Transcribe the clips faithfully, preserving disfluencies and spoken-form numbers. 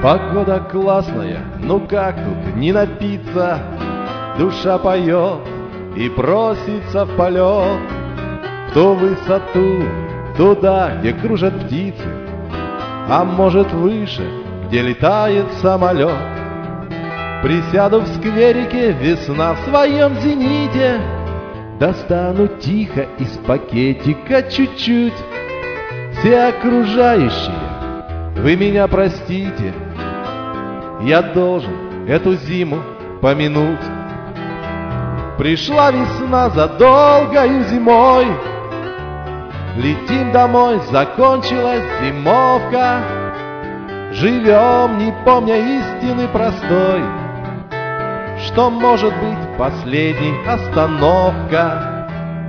Погода классная, ну как тут не напиться? Душа поет и просится в полет, в ту высоту, туда, где кружат птицы, а может выше, где летает самолет. Присяду в скверике, весна в своем зените, достану тихо из пакетика чуть-чуть. Все окружающие, вы меня простите, я должен эту зиму помянуть. Пришла весна за долгою зимой, летим домой, закончилась зимовка. Живем, не помня истины простой, что может быть последней остановка.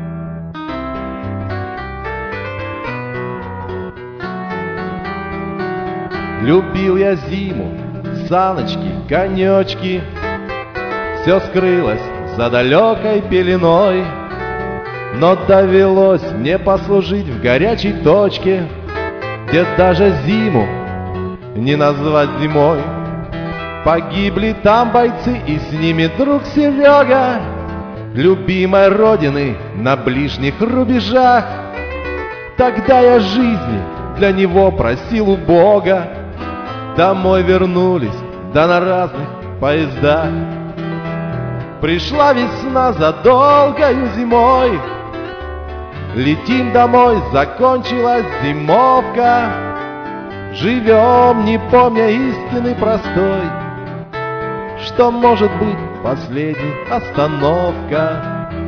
Любил я зиму, саночки, конечки, все скрылось за далекой пеленой, но довелось мне послужить в горячей точке, где даже зиму не назвать зимой. Погибли там бойцы, и с ними друг Серега, любимой родины на ближних рубежах. Тогда я жизни для него просил у Бога, домой вернулись, да на разных поездах. Пришла весна за долгою зимой, летим домой, закончилась зимовка. Живем, не помня истины простой, что может быть последней остановка.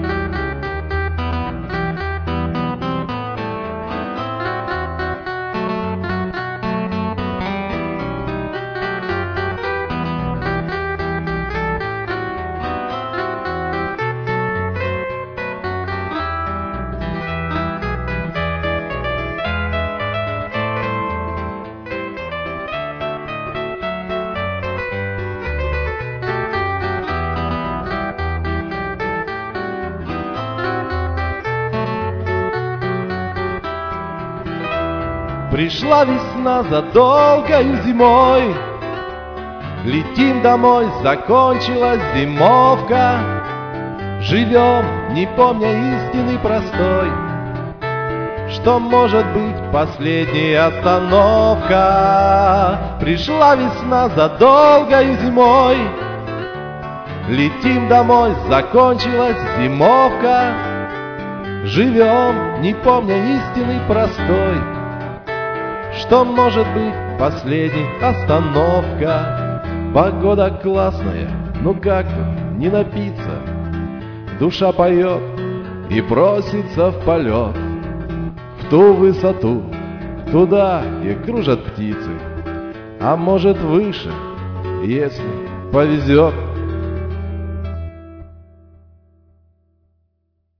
Пришла весна за долгою зимой, летим домой, закончилась зимовка. Живем, не помня истины простой, что может быть последней остановка. Пришла весна за долгою зимой, летим домой, закончилась зимовка. Живем, не помня истины простой, что может быть последней остановка. Погода классная, ну как тут не напиться? Душа поет и просится в полет, в ту высоту, туда, где кружат птицы, а может выше, если повезет.